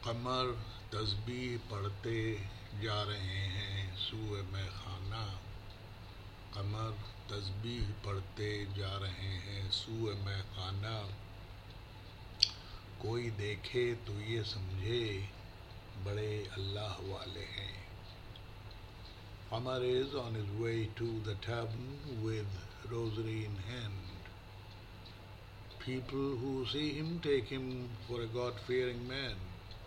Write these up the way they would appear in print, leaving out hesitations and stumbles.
कमर तस्बीह पढ़ते जा रहे हैं सूए में खाना। कमर तस्बीह पढ़ते जा रहे हैं सूए में खाना। कोई देखे तो ये समझे बड़े अल्लाह वाले हैं। Qamar is on his way to the tavern with rosary in hand. People who see him take him for a God-fearing man.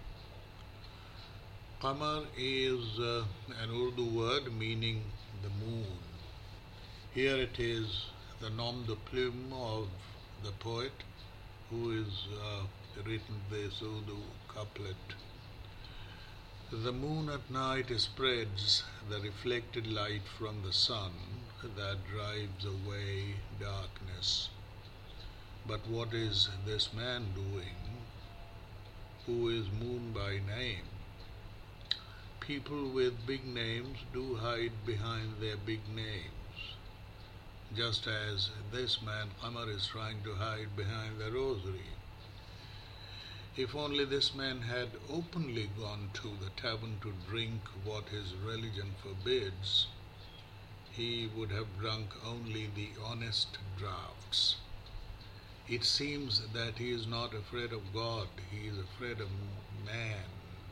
Qamar is an Urdu word meaning the moon. Here it is the nom de plume of the poet who is written this Urdu couplet. The moon at night spreads the reflected light from the sun that drives away darkness. But what is this man doing, who is moon by name? People with big names do hide behind their big names, just as this man Qamar is trying to hide behind the rosary. If only this man had openly gone to the tavern to drink what his religion forbids, he would have drunk only the honest draughts. It seems that he is not afraid of God, he is afraid of man.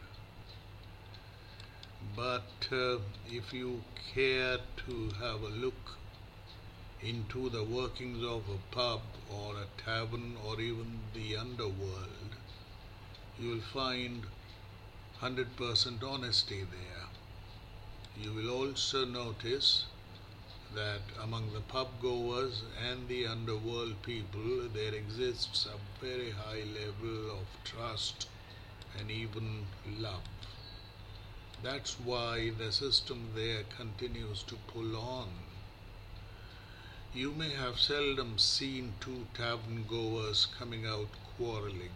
But if you care to have a look into the workings of a pub or a tavern or even the underworld, you will find 100% honesty there. You will also notice that among the pub goers and the underworld people there exists a very high level of trust and even love. That's why the system there continues to pull on. You may have seldom seen two tavern goers coming out quarreling.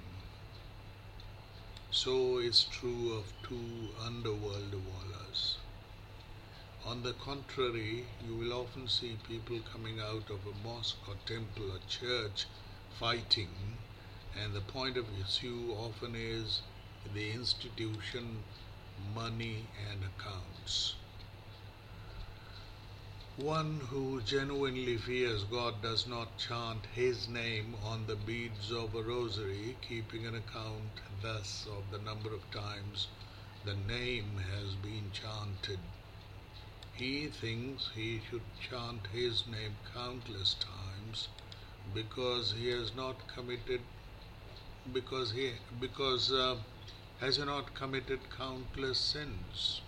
So is true of two underworld wallahs. On the contrary, you will often see people coming out of a mosque or temple or church fighting, and the point of issue often is the institution, money and accounts. One who genuinely fears God does not chant His name on the beads of a rosary, keeping an account thus of the number of times the name has been chanted. He thinks he should chant His name countless times because he has not committed has not committed countless sins.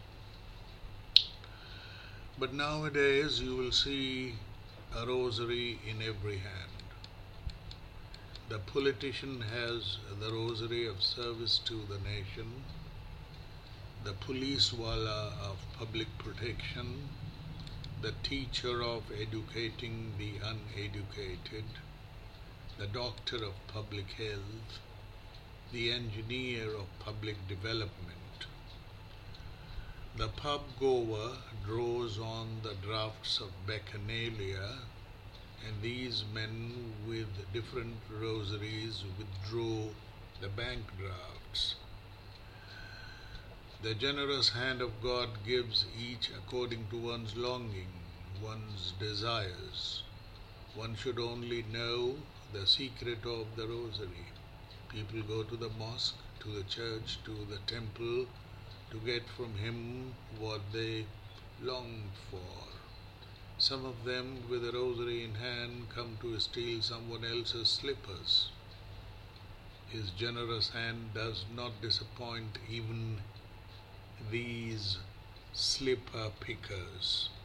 But nowadays you will see a rosary in every hand. The politician has the rosary of service to the nation, the police wala of public protection, the teacher of educating the uneducated, the doctor of public health, the engineer of public development. The pub goer draws on the draughts of bacchanalia, and these men with different rosaries withdraw the bank drafts. The generous hand of God gives each according to one's longing, one's desires. One should only know the secret of the rosary. People go to the mosque, to the church, to the temple to get from Him what they long for. Some of them with a rosary in hand come to steal someone else's slippers. His generous hand does not disappoint even these slipper pickers.